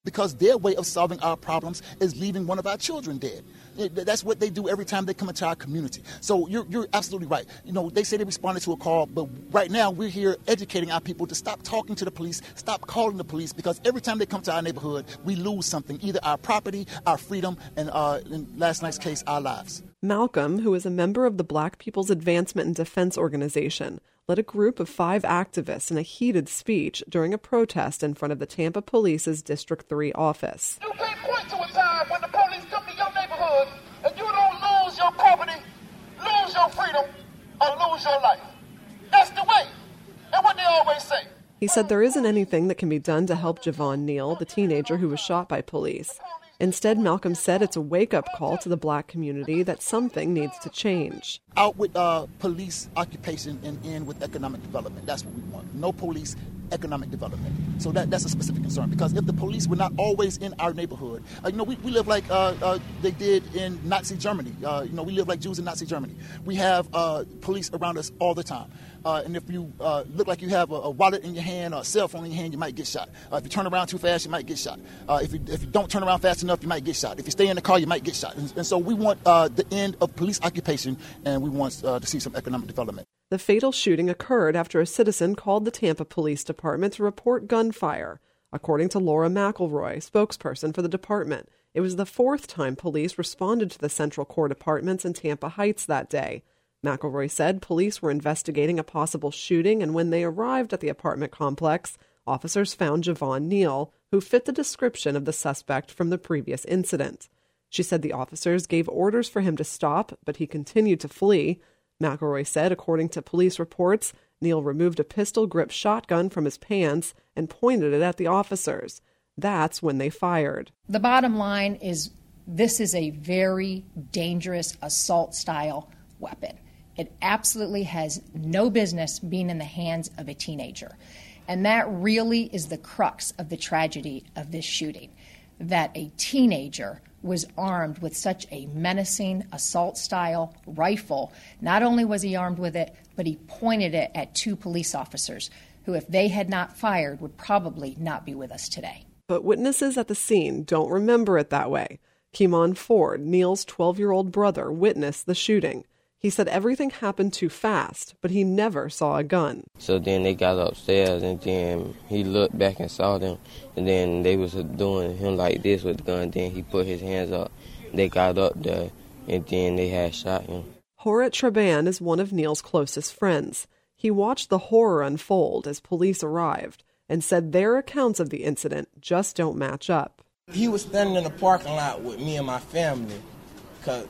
because their way of solving our problems is leaving one of our children dead. That's what they do every time they come into our community. So you're absolutely right. You know, they say they responded to a call, but right now we're here educating our people to stop talking to the police, stop calling the police, because every time they come to our neighborhood, we lose something, either our property, our freedom, and in last night's case, our lives. Malcolm, who is a member of the Black People's Advancement and Defense Organization, led a group of 5 activists in a heated speech during a protest in front of the Tampa Police's District 3 office. You can't point to a time when the police come to your neighborhood and you don't lose your property, lose your freedom, or lose your life. That's the way. And what they always say. He said there isn't anything that can be done to help Javon Neal, the teenager who was shot by police. Instead, Malcolm said it's a wake-up call to the Black community that something needs to change. Out with police occupation and in with economic development. That's what we want. No police, economic development. So that's a specific concern, because if the police were not always in our neighborhood, we live like they did in Nazi Germany. We live like Jews in Nazi Germany. We have police around us all the time. And if you look like you have a wallet in your hand or a cell phone in your hand, you might get shot. If you turn around too fast, you might get shot. If you don't turn around fast enough, you might get shot. If you stay in the car, you might get shot. And so we want the end of police occupation, and we want to see some economic development. The fatal shooting occurred after a citizen called the Tampa Police Department to report gunfire. According to Laura McElroy, spokesperson for the department, it was the 4th time police responded to the Central Court Apartments in Tampa Heights that day. McElroy said police were investigating a possible shooting, and when they arrived at the apartment complex, officers found Javon Neal, who fit the description of the suspect from the previous incident. She said the officers gave orders for him to stop, but he continued to flee. McElroy said, according to police reports, Neal removed a pistol-grip shotgun from his pants and pointed it at the officers. That's when they fired. The bottom line is this is a very dangerous assault-style weapon. It absolutely has no business being in the hands of a teenager. And that really is the crux of the tragedy of this shooting, that a teenager was armed with such a menacing assault-style rifle. Not only was he armed with it, but he pointed it at 2 police officers who, if they had not fired, would probably not be with us today. But witnesses at the scene don't remember it that way. Keemon Ford, Neal's 12-year-old brother, witnessed the shooting. He said everything happened too fast, but he never saw a gun. So then they got upstairs, and then he looked back and saw them, and then they was doing him like this with the gun. Then he put his hands up. They got up there, and then they had shot him. Horat Traban is one of Neal's closest friends. He watched the horror unfold as police arrived and said their accounts of the incident just don't match up. He was standing in the parking lot with me and my family because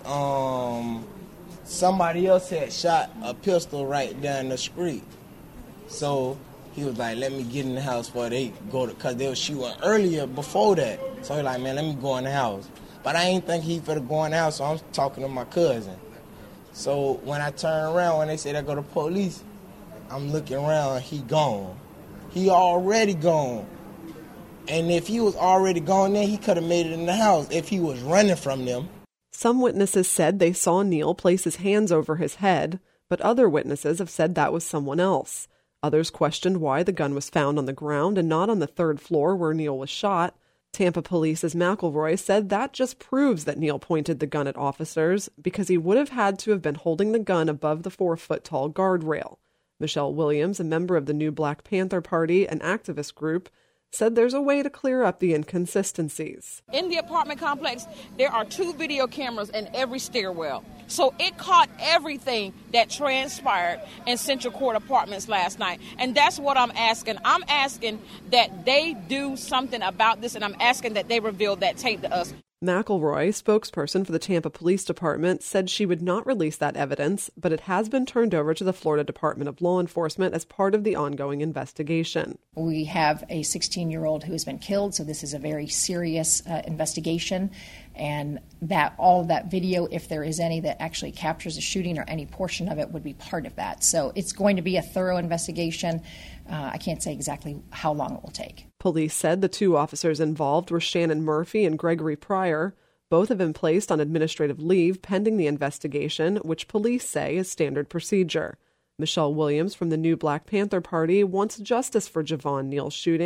somebody else had shot a pistol right down the street. So he was like, let me get in the house before they go to, because they were shooting earlier before that. So he was like, man, let me go in the house. But I ain't think he finna go in the house, so I'm talking to my cousin. So when I turn around, when they say they go to police, I'm looking around, he gone. He already gone. And if he was already gone, then he could have made it in the house if he was running from them. Some witnesses said they saw Neal place his hands over his head, but other witnesses have said that was someone else. Others questioned why the gun was found on the ground and not on the 3rd floor where Neal was shot. Tampa Police's McElroy said that just proves that Neal pointed the gun at officers because he would have had to have been holding the gun above the 4-foot-tall guardrail. Michelle Williams, a member of the New Black Panther Party, an activist group, said there's a way to clear up the inconsistencies. In the apartment complex, there are 2 video cameras in every stairwell. So it caught everything that transpired in Central Court Apartments last night. And that's what I'm asking. I'm asking that they do something about this, and I'm asking that they reveal that tape to us. McElroy, spokesperson for the Tampa Police Department, said she would not release that evidence, but it has been turned over to the Florida Department of Law Enforcement as part of the ongoing investigation. We have a 16-year-old who has been killed, so this is a very serious investigation. And that all of that video, if there is any that actually captures a shooting or any portion of it, would be part of that. So it's going to be a thorough investigation. I can't say exactly how long it will take. Police said the 2 officers involved were Shannon Murphy and Gregory Pryor. Both have been placed on administrative leave pending the investigation, which police say is standard procedure. Michelle Williams from the New Black Panther Party wants justice for Javon Neal's shooting,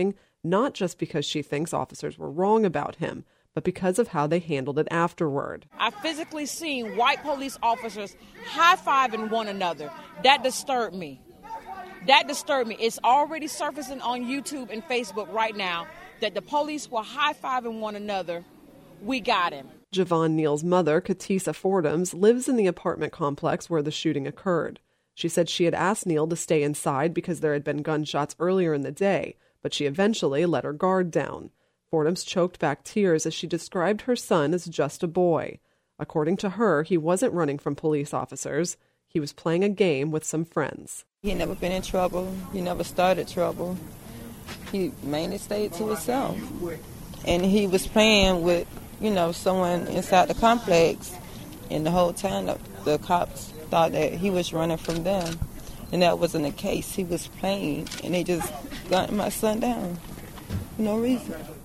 not just because she thinks officers were wrong about him, but because of how they handled it afterward. I physically seen white police officers high-fiving one another. That disturbed me. It's already surfacing on YouTube and Facebook right now that the police were high-fiving one another. We got him. Javon Neal's mother, Katisa Fordhams, lives in the apartment complex where the shooting occurred. She said she had asked Neal to stay inside because there had been gunshots earlier in the day, but she eventually let her guard down. Fordhams choked back tears as she described her son as just a boy. According to her, he wasn't running from police officers. He was playing a game with some friends. He never been in trouble. He never started trouble. He mainly stayed to himself. And he was playing with, someone inside the complex. And the whole time the cops thought that he was running from them. And that wasn't the case. He was playing, and they just gunned my son down for no reason.